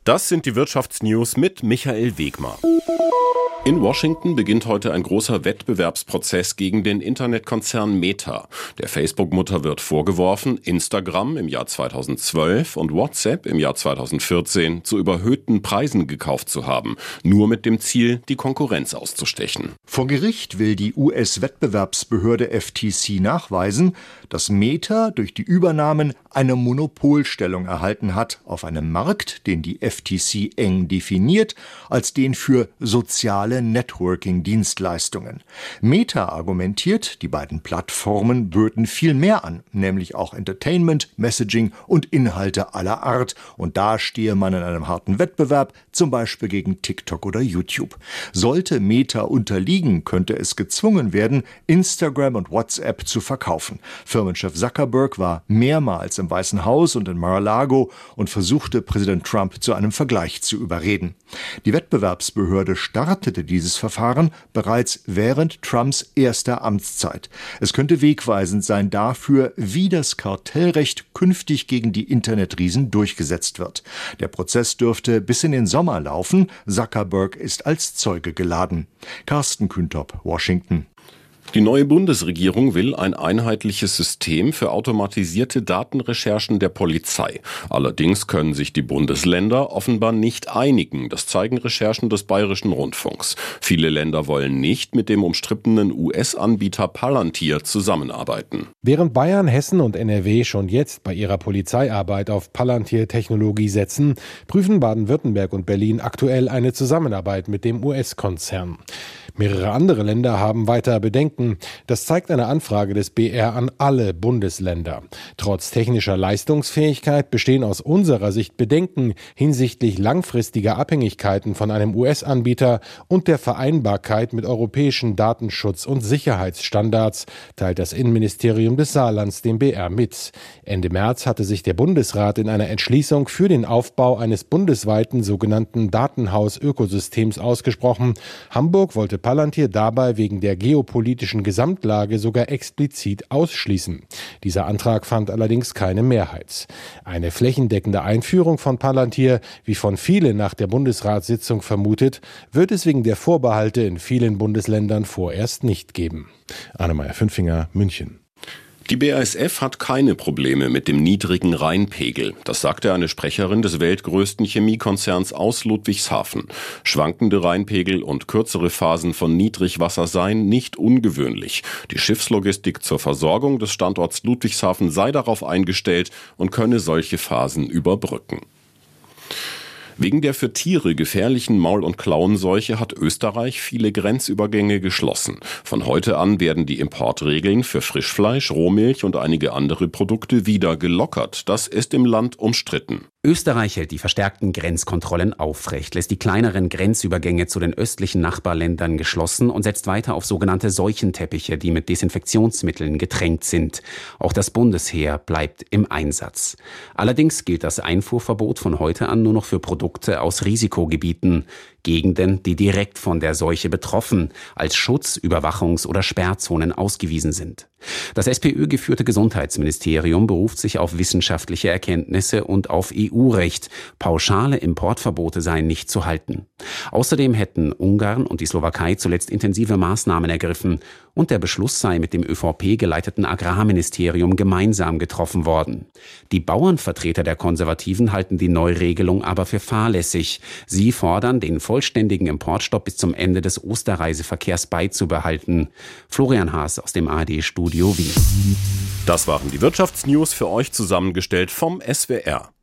Das sind die Wirtschaftsnews mit Michael Wegmar. In Washington beginnt heute ein großer Wettbewerbsprozess gegen den Internetkonzern Meta. Der Facebook-Mutter wird vorgeworfen, Instagram im Jahr 2012 und WhatsApp im Jahr 2014 zu überhöhten Preisen gekauft zu haben, nur mit dem Ziel, die Konkurrenz auszustechen. Vor Gericht will die US-Wettbewerbsbehörde FTC nachweisen, dass Meta durch die Übernahmen eine Monopolstellung erhalten hat auf einem Markt, den die FTC eng definiert, als den für soziale Networking-Dienstleistungen. Meta argumentiert, die beiden Plattformen böten viel mehr an, nämlich auch Entertainment, Messaging und Inhalte aller Art. Und da stehe man in einem harten Wettbewerb, zum Beispiel gegen TikTok oder YouTube. Sollte Meta unterliegen, könnte es gezwungen werden, Instagram und WhatsApp zu verkaufen. Firmenchef Zuckerberg war mehrmals im Weißen Haus und in Mar-a-Lago und versuchte, Präsident Trump zu einem Vergleich zu überreden. Die Wettbewerbsbehörde startete dieses Verfahren bereits während Trumps erster Amtszeit. Es könnte wegweisend sein dafür, wie das Kartellrecht künftig gegen die Internetriesen durchgesetzt wird. Der Prozess dürfte bis in den Sommer laufen. Zuckerberg ist als Zeuge geladen. Carsten Kühntop, Washington. Die neue Bundesregierung will ein einheitliches System für automatisierte Datenrecherchen der Polizei. Allerdings können sich die Bundesländer offenbar nicht einigen. Das zeigen Recherchen des Bayerischen Rundfunks. Viele Länder wollen nicht mit dem umstrittenen US-Anbieter Palantir zusammenarbeiten. Während Bayern, Hessen und NRW schon jetzt bei ihrer Polizeiarbeit auf Palantir-Technologie setzen, prüfen Baden-Württemberg und Berlin aktuell eine Zusammenarbeit mit dem US-Konzern. Mehrere andere Länder haben weiter Bedenken. Das zeigt eine Anfrage des BR an alle Bundesländer. Trotz technischer Leistungsfähigkeit bestehen aus unserer Sicht Bedenken hinsichtlich langfristiger Abhängigkeiten von einem US-Anbieter und der Vereinbarkeit mit europäischen Datenschutz- und Sicherheitsstandards, teilt das Innenministerium des Saarlands dem BR mit. Ende März hatte sich der Bundesrat in einer Entschließung für den Aufbau eines bundesweiten sogenannten Datenhaus-Ökosystems ausgesprochen. Hamburg wollte Palantir dabei wegen der geopolitischen Gesamtlage sogar explizit ausschließen. Dieser Antrag fand allerdings keine Mehrheit. Eine flächendeckende Einführung von Palantir, wie von vielen nach der Bundesratssitzung vermutet, wird es wegen der Vorbehalte in vielen Bundesländern vorerst nicht geben. Annemeier Fünfinger, München. Die BASF hat keine Probleme mit dem niedrigen Rheinpegel. Das sagte eine Sprecherin des weltgrößten Chemiekonzerns aus Ludwigshafen. Schwankende Rheinpegel und kürzere Phasen von Niedrigwasser seien nicht ungewöhnlich. Die Schiffslogistik zur Versorgung des Standorts Ludwigshafen sei darauf eingestellt und könne solche Phasen überbrücken. Wegen der für Tiere gefährlichen Maul- und Klauenseuche hat Österreich viele Grenzübergänge geschlossen. Von heute an werden die Importregeln für Frischfleisch, Rohmilch und einige andere Produkte wieder gelockert. Das ist im Land umstritten. Österreich hält die verstärkten Grenzkontrollen aufrecht, lässt die kleineren Grenzübergänge zu den östlichen Nachbarländern geschlossen und setzt weiter auf sogenannte Seuchenteppiche, die mit Desinfektionsmitteln getränkt sind. Auch das Bundesheer bleibt im Einsatz. Allerdings gilt das Einfuhrverbot von heute an nur noch für Produkte aus Risikogebieten. Gegenden, die direkt von der Seuche betroffen, als Schutz-, Überwachungs- oder Sperrzonen ausgewiesen sind. Das SPÖ-geführte Gesundheitsministerium beruft sich auf wissenschaftliche Erkenntnisse und auf EU-Recht. Pauschale Importverbote seien nicht zu halten. Außerdem hätten Ungarn und die Slowakei zuletzt intensive Maßnahmen ergriffen und der Beschluss sei mit dem ÖVP-geleiteten Agrarministerium gemeinsam getroffen worden. Die Bauernvertreter der Konservativen halten die Neuregelung aber für fahrlässig. Sie fordern, den vollständigen Importstopp bis zum Ende des Osterreiseverkehrs beizubehalten. Florian Haas aus dem ARD-Studio Wien. Das waren die Wirtschaftsnews für euch zusammengestellt vom SWR.